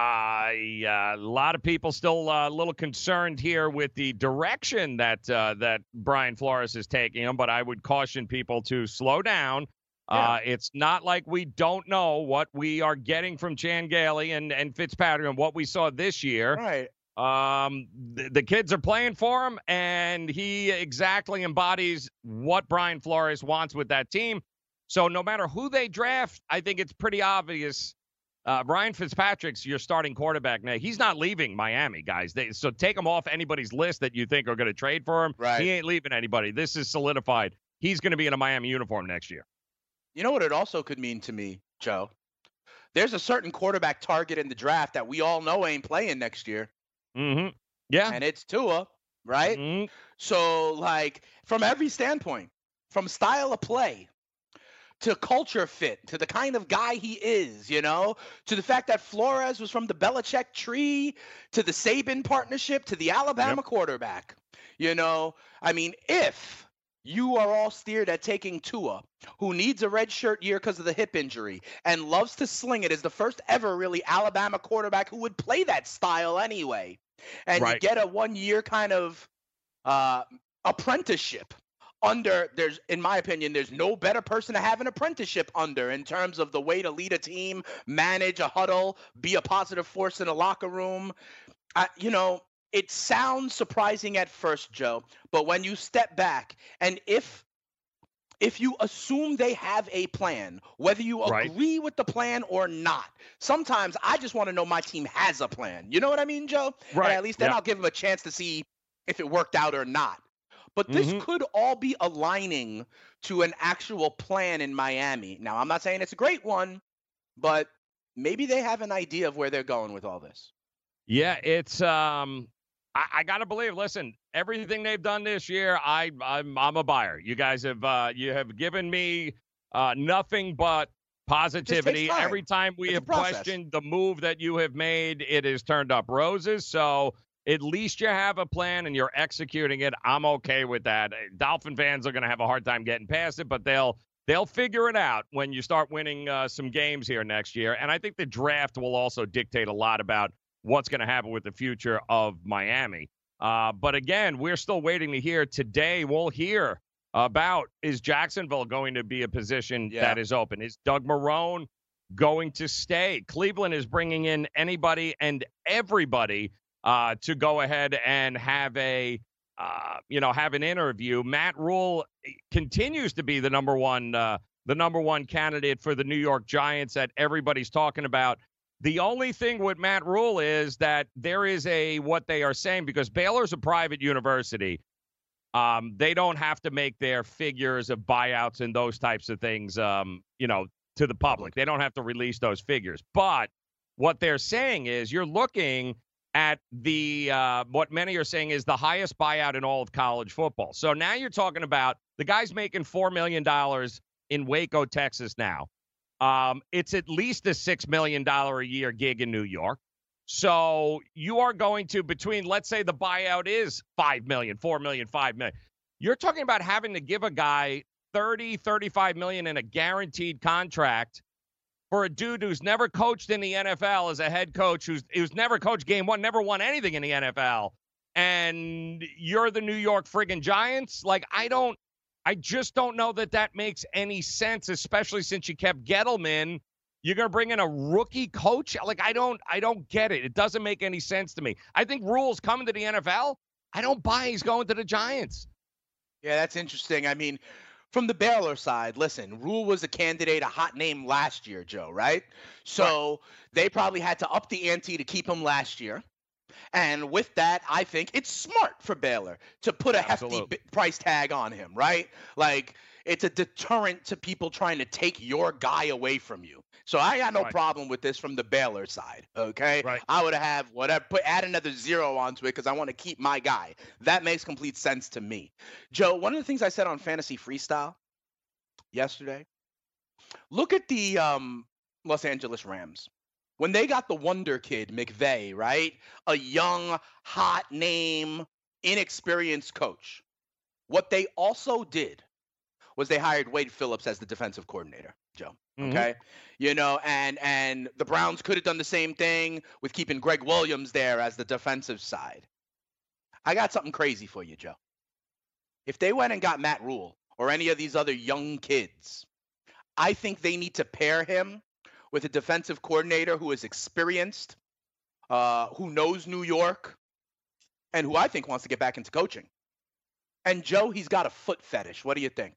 S3: a lot of people still uh, a little concerned here with the direction that uh, that Brian Flores is taking them, but I would caution people to slow down. Yeah. Uh, it's not like we don't know what we are getting from Chan Gailey and, and Fitzpatrick and what we saw this year.
S5: Right.
S3: Um, the, the kids are playing for him, and he exactly embodies what Brian Flores wants with that team. So no matter who they draft, I think it's pretty obvious. Uh, Ryan Fitzpatrick's your starting quarterback now. He's not leaving Miami, guys. They, so take him off anybody's list that you think are going to trade for him.
S5: Right.
S3: He ain't leaving anybody. This is solidified. He's going to be in a Miami uniform next year.
S5: You know what it also could mean to me, Joe? There's a certain quarterback target in the draft that we all know ain't playing next year.
S3: Mm-hmm. Yeah.
S5: And it's Tua, right?
S3: Mm-hmm.
S5: So, like, from every standpoint, from style of play to culture fit, to the kind of guy he is, you know, to the fact that Flores was from the Belichick tree, to the Saban partnership, to the Alabama yep. quarterback, you know, I mean, if you are all steered at taking Tua, who needs a redshirt year because of the hip injury and loves to sling it, as the first ever really Alabama quarterback who would play that style anyway. And right. you get a one-year kind of uh, apprenticeship under, there's, in my opinion, there's no better person to have an apprenticeship under in terms of the way to lead a team, manage a huddle, be a positive force in a locker room. I, you know, it sounds surprising at first, Joe, but when you step back and if if you assume they have a plan, whether you
S3: right.
S5: agree with the plan or not, sometimes I just want to know my team has a plan. You know what I mean, Joe?
S3: Right.
S5: And at least then
S3: yeah.
S5: I'll give them a chance to see if it worked out or not. But this
S3: mm-hmm.
S5: could all be aligning to an actual plan in Miami. Now, I'm not saying it's a great one, but maybe they have an idea of where they're going with all this.
S3: Yeah, it's um I, I gotta believe. Listen, everything they've done this year, I I'm I'm a buyer. You guys have uh, you have given me uh, nothing but positivity.
S5: Time.
S3: Every time we
S5: it's
S3: have questioned the move that you have made, it has turned up roses. So at least you have a plan and you're executing it. I'm okay with that. Dolphin fans are gonna have a hard time getting past it, but they'll they'll figure it out when you start winning uh, some games here next year. And I think the draft will also dictate a lot about what's going to happen with the future of Miami. Uh, but again, we're still waiting to hear today. We'll hear about, is Jacksonville going to be a position
S5: Yeah.
S3: that is open? Is Doug Marrone going to stay? Cleveland is bringing in anybody and everybody uh, to go ahead and have a, uh, you know, have an interview. Matt Rule continues to be the number one, uh, the number one candidate for the New York Giants that everybody's talking about. The only thing with Matt Rule is that there is a, what they are saying, because Baylor's a private university, um, they don't have to make their figures of buyouts and those types of things, um, you know, to the public. They don't have to release those figures. But what they're saying is you're looking at the, uh, what many are saying is the highest buyout in all of college football. So now you're talking about the guy's making four million dollars in Waco, Texas now. Um, it's at least a six million dollars a year gig in New York. So you are going to, between, let's say the buyout is five million dollars, four million dollars, five million dollars. You're talking about having to give a guy thirty, thirty-five million dollars in a guaranteed contract for a dude who's never coached in the N F L as a head coach, who's, who's never coached game one, never won anything in the N F L. And you're the New York friggin' Giants. Like, I don't, I just don't know that that makes any sense, especially since you kept Gettleman. You're going to bring in a rookie coach? Like, I don't I don't get it. It doesn't make any sense to me. I think Rule's coming to the N F L. I don't buy he's going to the Giants.
S5: Yeah, that's interesting. I mean, from the Baylor side, listen, Rule was a candidate, a hot name last year, Joe, right? So right. They probably had to up the ante to keep him last year. And with that, I think it's smart for Baylor to put a
S3: Absolutely.
S5: hefty price tag on him, right? Like, it's a deterrent to people trying to take your guy away from you. So I got no
S3: right.
S5: problem with this from the Baylor side, okay?
S3: Right.
S5: I would have whatever, put add another zero onto it because I want to keep my guy. That makes complete sense to me. Joe, one of the things I said on Fantasy Freestyle yesterday, look at the um, Los Angeles Rams. When they got the wonder kid, McVay, right? A young, hot name, inexperienced coach. What they also did was they hired Wade Phillips as the defensive coordinator, Joe. Okay. Mm-hmm. You know, and and the Browns could have done the same thing with keeping Greg Williams there as the defensive side. I got something crazy for you, Joe. If they went and got Matt Rule or any of these other young kids, I think they need to pair him with a defensive coordinator who is experienced, uh, who knows New York, and who I think wants to get back into coaching. And Joe, he's got a foot fetish. What do you think?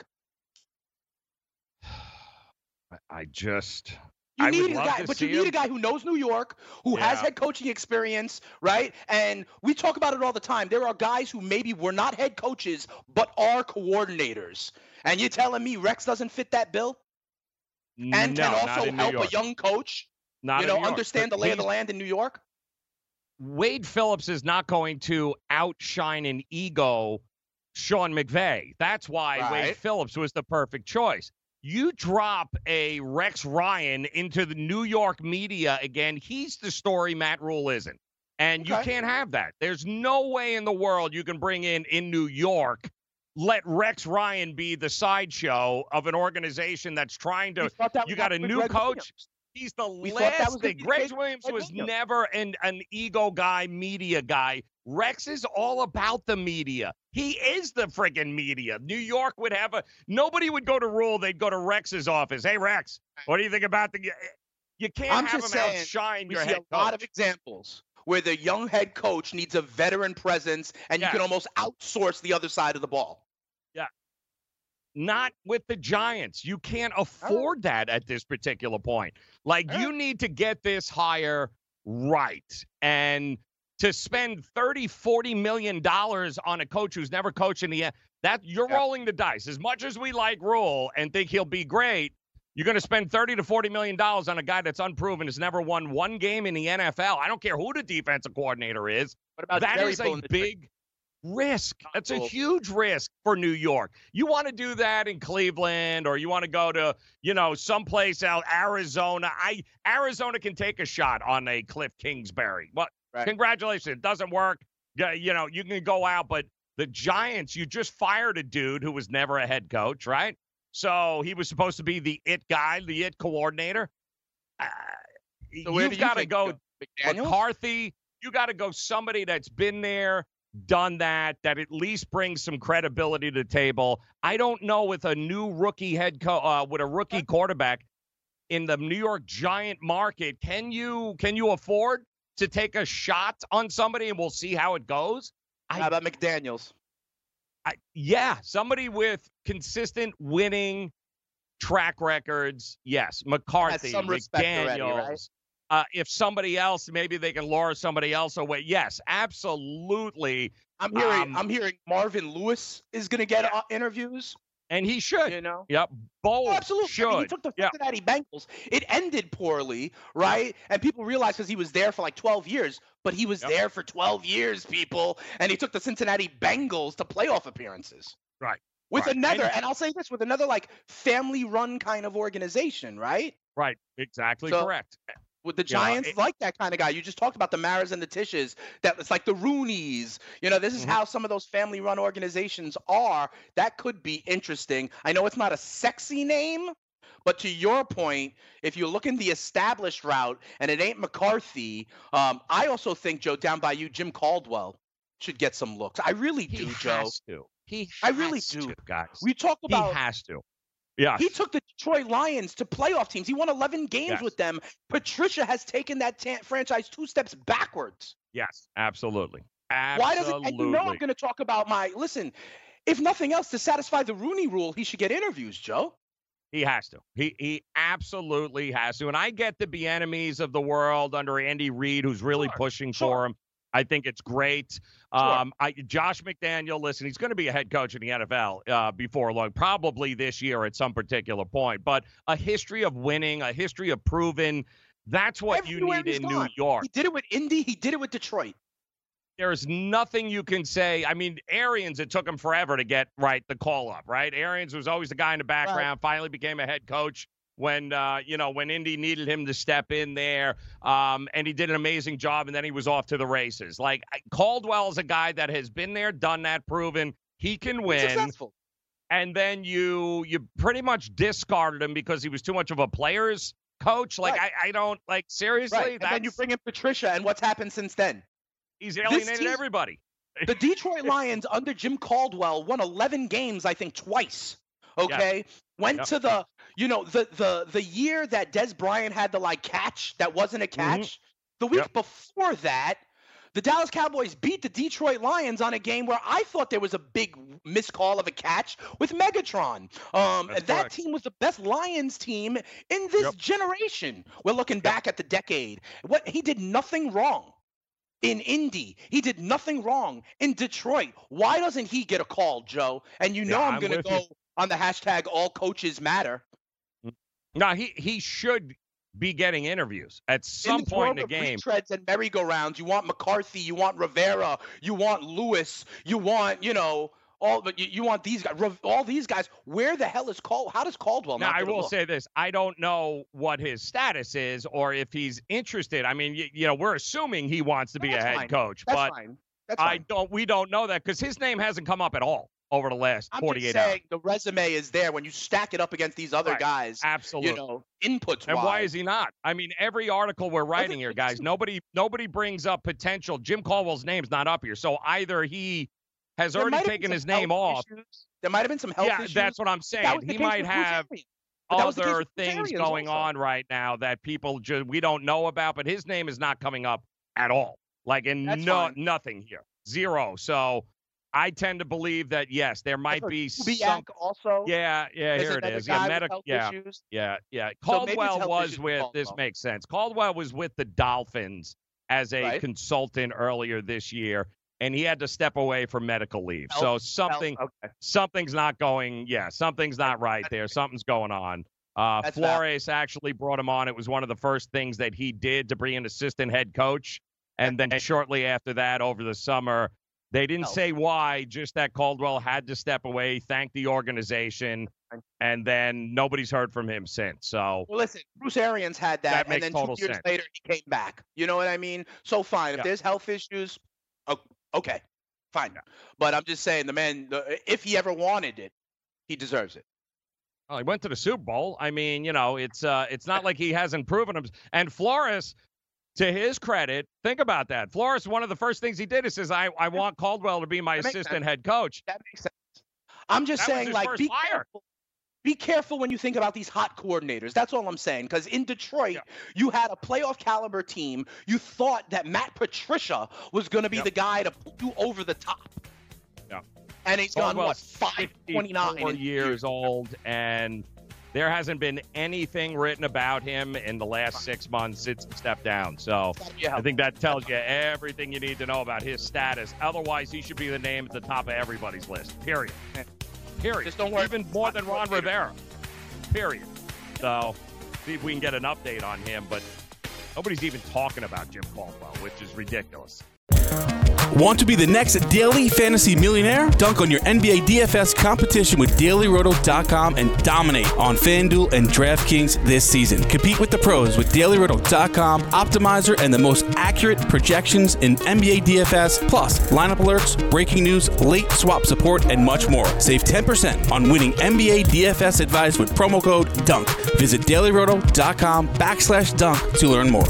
S3: I just
S5: you
S3: I
S5: need
S3: would
S5: a
S3: love
S5: guy,
S3: to
S5: but
S3: see
S5: you need
S3: him.
S5: a guy who knows New York, who
S3: Yeah.
S5: has head coaching experience, right? And we talk about it all the time. There are guys who maybe were not head coaches, but are coordinators. And you're telling me Rex doesn't fit that bill? And
S3: no,
S5: can
S3: not
S5: also
S3: in New
S5: help
S3: York.
S5: a young coach,
S3: Not
S5: you
S3: in
S5: know,
S3: New York.
S5: understand
S3: But
S5: the lay of the
S3: he's-
S5: land in New York?
S3: Wade Phillips is not going to outshine an ego Sean McVay. That's why
S5: Right.
S3: Wade Phillips was the perfect choice. You drop a Rex Ryan into the New York media again, he's the story Matt Rule isn't. And you
S5: Okay.
S3: can't have that. There's no way in the world you can bring in in New York, let Rex Ryan be the sideshow of an organization that's trying to
S5: We thought that
S3: you
S5: was
S3: got a
S5: happening with
S3: new
S5: Greg
S3: coach.
S5: Williams.
S3: He's the
S5: We thought that
S3: last
S5: was gonna
S3: thing.
S5: be the
S3: Greg
S5: case with
S3: Williams
S5: Greg
S3: was
S5: Williams.
S3: never an, an ego guy, media guy. Rex is all about the media. He is the friggin' media. New York would have a nobody would go to Rule. They'd go to Rex's office. Hey, Rex, what do you think about the? You can't
S5: I'm
S3: have
S5: just
S3: him
S5: saying,
S3: outshine
S5: we
S3: your
S5: see
S3: head
S5: a lot
S3: coach.
S5: of examples where the young head coach needs a veteran presence, and
S3: Yes.
S5: you can almost outsource the other side of the ball.
S3: Not with the Giants. You can't afford that at this particular point. Like,
S5: All
S3: you need to get this hire right. And to spend thirty, forty million dollars on a coach who's never coached in the that you're
S5: Yep.
S3: rolling the dice. As much as we like Rule and think he'll be great, you're going to spend thirty to forty million dollars on a guy that's unproven, has never won one game in the N F L. I don't care who the defensive coordinator is.
S5: What about
S3: That
S5: Jerry
S3: is a
S5: pulling the trigger?
S3: big risk. That's a
S5: Cool.
S3: huge risk for New York. You want to do that in Cleveland, or you want to go to, you know, someplace out, Arizona. I Arizona can take a shot on a Cliff Kingsbury. Well,
S5: Right.
S3: congratulations. It doesn't work. Yeah, you know, you can go out, but the Giants, you just fired a dude who was never a head coach, right? So he was supposed to be the it guy, the it coordinator. Uh,
S5: So where
S3: you've
S5: do you
S3: got to
S5: think
S3: go
S5: McDaniels?
S3: McCarthy. You got to go somebody that's been there, done that, that at least brings some credibility to the table. I don't know with a new rookie head coach, uh, with a rookie quarterback in the New York Giant market, can you can you afford to take a shot on somebody and we'll see how it goes? I,
S5: How about McDaniels?
S3: I, yeah, somebody with consistent winning track records. Yes, McCarthy,
S5: some respect already,
S3: McDaniels.
S5: right?
S3: Uh, if somebody else, maybe they can lure somebody else away. Yes, absolutely.
S5: I'm hearing.
S3: Um,
S5: I'm hearing Marvin Lewis is going to get
S3: Yeah.
S5: uh, interviews.
S3: And he should.
S5: You know.
S3: Yep. Both
S5: Oh, absolutely.
S3: should.
S5: I mean, he took the
S3: Yeah.
S5: Cincinnati Bengals. It ended poorly, right? And people realized because he was there for like twelve years, but he was
S3: Yep.
S5: there for twelve years, people. And he took the Cincinnati Bengals to playoff appearances.
S3: Right.
S5: With
S3: Right.
S5: another,
S3: And-
S5: and I'll say this, with another like family-run kind of organization, right?
S3: Right. Exactly
S5: So-
S3: correct.
S5: With the
S3: You know,
S5: Giants,
S3: it-
S5: like that kind of guy. You just talked about the Maras and the Tishes. That it's like the Rooneys. You know, this is
S3: Mhm.
S5: how some of those family-run organizations are. That could be interesting. I know it's not a sexy name, but to your point, if you're looking the established route and it ain't McCarthy, um, I also think, Joe, down by you, Jim Caldwell should get some looks. I really
S3: He
S5: do, Joe.
S3: has to. He
S5: I really
S3: has
S5: do.
S3: to, guys.
S5: We talk
S3: He
S5: about
S3: has to. Yeah.
S5: he took the Detroit Lions to playoff teams. He won eleven games
S3: Yes.
S5: with them. Patricia has taken that ta- franchise two steps backwards.
S3: Yes. Absolutely.
S5: Why does it? And you know I'm
S3: Absolutely.
S5: going to talk about my listen. If nothing else, to satisfy the Rooney Rule, he should get interviews, Joe.
S3: He has to. He he absolutely has to. And I get the be enemies of the world under Andy Reid, who's really
S5: Sure,
S3: pushing
S5: sure.
S3: for him. I think it's great.
S5: Sure.
S3: Um, I, Josh McDaniel, listen, he's going to be a head coach in the N F L uh, before long, probably this year at some particular point. But a history of winning, a history of proving, that's what
S5: Everywhere
S3: you need
S5: he's
S3: in
S5: gone.
S3: New York.
S5: He did it with Indy. He did it with Detroit.
S3: There's nothing you can say. I mean, Arians, it took him forever to get right the call up, right? Arians was always the guy in the background, finally became a head coach when, uh, you know, when Indy needed him to step in there. Um, and he did an amazing job, and then he was off to the races. Like, Caldwell is a guy that has been there, done that, proven he can
S5: He's
S3: win.
S5: successful.
S3: And then you you pretty much discarded him because he was too much of a player's coach. Like,
S5: Right.
S3: I, I don't, like, seriously?
S5: Right. And then you
S3: That's-
S5: bring in Patricia, and what's happened since then?
S3: He's alienated
S5: team-
S3: everybody.
S5: The Detroit Lions under Jim Caldwell won eleven games, I think, twice. Okay, went
S3: Yep.
S5: to the, you know, the the the year that Des Bryant had the like catch that wasn't a catch. The week
S3: Yep.
S5: before that, the Dallas Cowboys beat the Detroit Lions on a game where I thought there was a big miscall of a catch with Megatron. Um,
S3: That's
S5: and that
S3: correct.
S5: team was the best Lions team in this
S3: Yep.
S5: generation. We're looking back at the decade. What he did nothing wrong. In Indy, he did nothing wrong. In Detroit, why doesn't he get a call, Joe? And you know
S3: Yeah,
S5: I'm,
S3: I'm
S5: going to
S3: with
S5: go
S3: you.
S5: on the hashtag all coaches matter.
S3: No, he he should be getting interviews at some
S5: in this
S3: point
S5: world
S3: in the
S5: of
S3: game.
S5: retreads and merry-go-rounds, you want McCarthy, you want Rivera, you want Lewis, you want, you know, all but you, you want these guys, Rev- all these guys. Where the hell is Caldwell? How does Caldwell
S3: Now,
S5: not
S3: I
S5: get a
S3: will
S5: look?
S3: say this. I don't know what his status is or if he's interested. I mean, you, you know, we're assuming he wants to be
S5: That's
S3: a head
S5: fine.
S3: coach,
S5: That's
S3: but
S5: fine. That's
S3: I
S5: fine.
S3: don't we don't know that because his name hasn't come up at all over the last
S5: I'm
S3: forty-eight
S5: just
S3: hours.
S5: saying the resume is there when you stack it up against these other
S3: Right.
S5: guys.
S3: Absolutely.
S5: You know, inputs.
S3: And why
S5: wise.
S3: is he not? I mean, every article we're writing here, guys, nobody nobody brings up potential. Jim Caldwell's name's not up here. So either he has
S5: There
S3: already
S5: might have been
S3: taken
S5: some
S3: his name
S5: health
S3: off.
S5: issues. There might have been some health
S3: Yeah,
S5: issues.
S3: that's what I'm
S5: That
S3: saying.
S5: was the
S3: He
S5: case
S3: might
S5: with Bruce
S3: have
S5: Arians. But that was the case
S3: other
S5: with Bruce
S3: things
S5: Arians
S3: going
S5: also.
S3: on right now that people just we don't know about, but his name is not coming up at all. Like in
S5: That's
S3: no
S5: fine.
S3: nothing here. Zero. So I tend to believe that yes, there might
S5: I've
S3: be
S5: heard
S3: some
S5: Kubiak also.
S3: yeah, yeah,
S5: is
S3: here it
S5: another
S3: is.
S5: guy
S3: Yeah,
S5: with
S3: medical
S5: health
S3: yeah.
S5: issues.
S3: Yeah, yeah.
S5: So maybe it's
S3: Caldwell
S5: health
S3: was
S5: issues
S3: with
S5: with
S3: this
S5: Caldwell.
S3: makes sense. Caldwell was with the Dolphins as a
S5: Right.
S3: consultant earlier this year, and he had to step away for medical leave. so
S5: Health-
S3: something
S5: Health- okay.
S3: something's not going, yeah, something's not right there. Something's going on. Uh,
S5: That's valid.
S3: Flores actually brought him on. It was one of the first things that he did to bring an assistant head coach. And then shortly after that, over the summer, they didn't
S5: Health.
S3: say why, just that Caldwell had to step away, thank the organization, and then nobody's heard from him since. So,
S5: Well, listen, Bruce Arians had that,
S3: That
S5: and
S3: makes
S5: then
S3: total
S5: two years
S3: sense.
S5: later he came back. You know what I mean? So fine, if
S3: Yeah.
S5: there's health issues, o- okay, fine. But I'm just saying, the man, the, if he ever wanted it, he deserves it.
S3: well, he went to the Super Bowl. I mean, you know, it's uh, it's not like he hasn't proven him. And Flores, to his credit, think about that. Flores, one of the first things he did is says, I, I want Caldwell to be my
S5: That makes
S3: assistant
S5: sense.
S3: head coach.
S5: That makes sense. I'm just
S3: That was
S5: saying,
S3: his
S5: like,
S3: first
S5: be
S3: hire.
S5: careful. Be careful when you think about these hot coordinators. That's all I'm saying. Because in Detroit,
S3: Yeah.
S5: you had a playoff caliber team. You thought that Matt Patricia was going to be
S3: Yep.
S5: the guy to put you over the top.
S3: Yeah.
S5: And he's gone, what,
S3: Caldwell's
S5: five twenty-nine?
S3: fifty-four years old, and there hasn't been anything written about him in the last six months since he stepped down. So
S5: Yeah.
S3: I think that tells you everything you need to know about his status. Otherwise, he should be the name at the top of everybody's list, period. Period.
S5: Just don't worry.
S3: Even more than Ron Rivera, period. So see if we can get an update on him, but nobody's even talking about Jim Caldwell, which is ridiculous.
S8: Want to be the next daily fantasy millionaire? Dunk on your N B A D F S competition with Daily Roto dot com and dominate on FanDuel and DraftKings this season. Compete with the pros with Daily Roto dot com, Optimizer, and the most accurate projections in N B A D F S, plus lineup alerts, breaking news, late swap support, and much more. Save ten percent on winning N B A D F S advice with promo code DUNK. Visit Daily Roto dot com backslash dunk to learn more.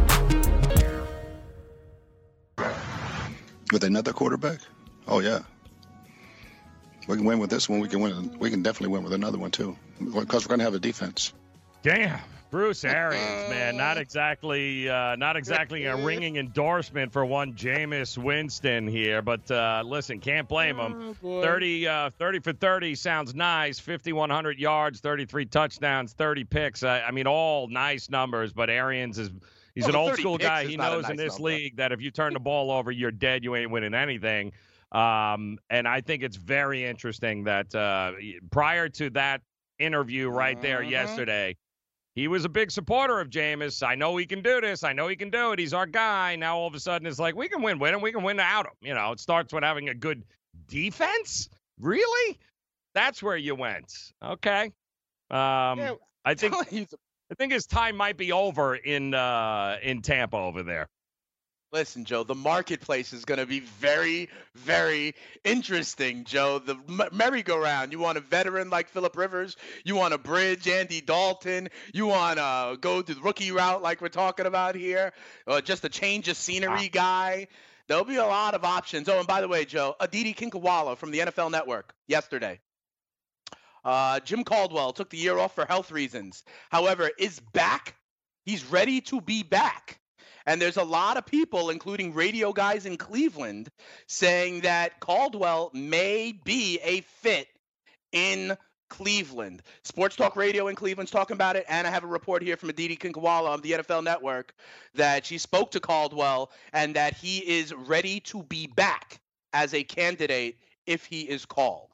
S9: With another quarterback? Oh, yeah. We can win with this one. We can win. We can definitely win with another one, too, because we're going to have a defense.
S3: Damn, Bruce Arians, man, not exactly, uh, not exactly a ringing endorsement for one Jameis Winston here, but uh, listen, can't blame him. thirty, uh, thirty for thirty sounds nice. fifty-one hundred yards, thirty-three touchdowns, thirty picks. I, I mean, all nice numbers, but Arians is. He's
S5: Well,
S3: an old
S5: thirty
S3: school
S5: picks
S3: guy.
S5: is
S3: He
S5: not a
S3: knows
S5: nice
S3: in this
S5: number.
S3: league that if you turn the ball over, you're dead. You ain't winning anything. Um, and I think it's very interesting that uh, prior to that interview right there
S5: Mhm.
S3: yesterday, he was a big supporter of Jameis. I know he can do this. I know he can do it. He's our guy. Now all of a sudden it's like, we can win with him. We can win without him. You know, it starts with having a good defense. Really? That's where you went. Okay. Um,
S5: Yeah,
S3: I think
S5: He's-
S3: I think his time might be over in uh, in Tampa over there.
S5: Listen, Joe, the marketplace is going to be very, very interesting, Joe. The m- merry-go-round. You want a veteran like Phillip Rivers. You want a bridge, Andy Dalton. You want to go to the rookie route like we're talking about here. Or just a change of scenery guy. There'll be a lot of options. Oh, and by the way, Joe, Aditi Kinkawala from the N F L Network yesterday. Uh, Jim Caldwell took the year off for health reasons. However, is back. He's ready to be back. And there's a lot of people, including radio guys in Cleveland, saying that Caldwell may be a fit in Cleveland. Sports Talk Radio in Cleveland's talking about it, and I have a report here from Aditi Kinkawala of the N F L Network that she spoke to Caldwell and that he is ready to be back as a candidate if he is called.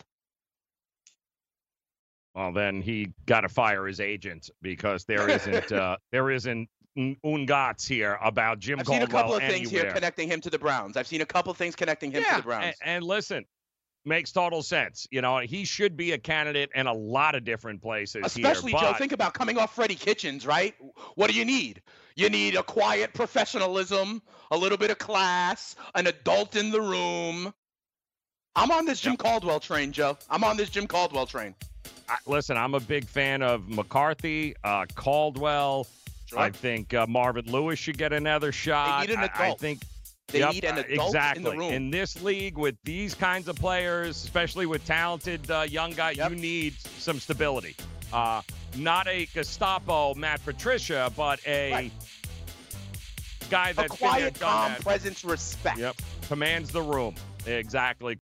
S3: Well, then he got to fire his agent because there isn't uh, there isn't ungats here about Jim
S5: I've
S3: Caldwell
S5: seen a couple of things
S3: anywhere.
S5: here connecting him to the Browns. I've seen a couple of things connecting him
S3: yeah,
S5: to the Browns.
S3: And, and listen, makes total sense. You know, he should be a candidate in a lot of different places
S5: Especially,
S3: here.
S5: Joe,
S3: but-
S5: think about coming off Freddie Kitchens, right? What do you need? You need a quiet professionalism, a little bit of class, an adult in the room. I'm on this Jim Caldwell train, Joe. I'm on this Jim Caldwell train.
S3: I, listen, I'm a big fan of McCarthy, uh, Caldwell.
S5: Sure.
S3: I think uh, Marvin Lewis should get another shot.
S5: need an
S3: I- I,
S5: adult.
S3: think
S5: They
S3: Yep,
S5: need an
S3: uh,
S5: adult in the
S3: exactly.
S5: room.
S3: In this league with these kinds of players, especially with talented uh, young guys,
S5: Yep.
S3: you need some stability. Uh, not a Gestapo Matt Patricia, but a
S5: Right.
S3: guy
S5: A
S3: that's been there,
S5: quiet,
S3: done
S5: calm
S3: that.
S5: presence, respect.
S3: Yep, commands the room. Exactly.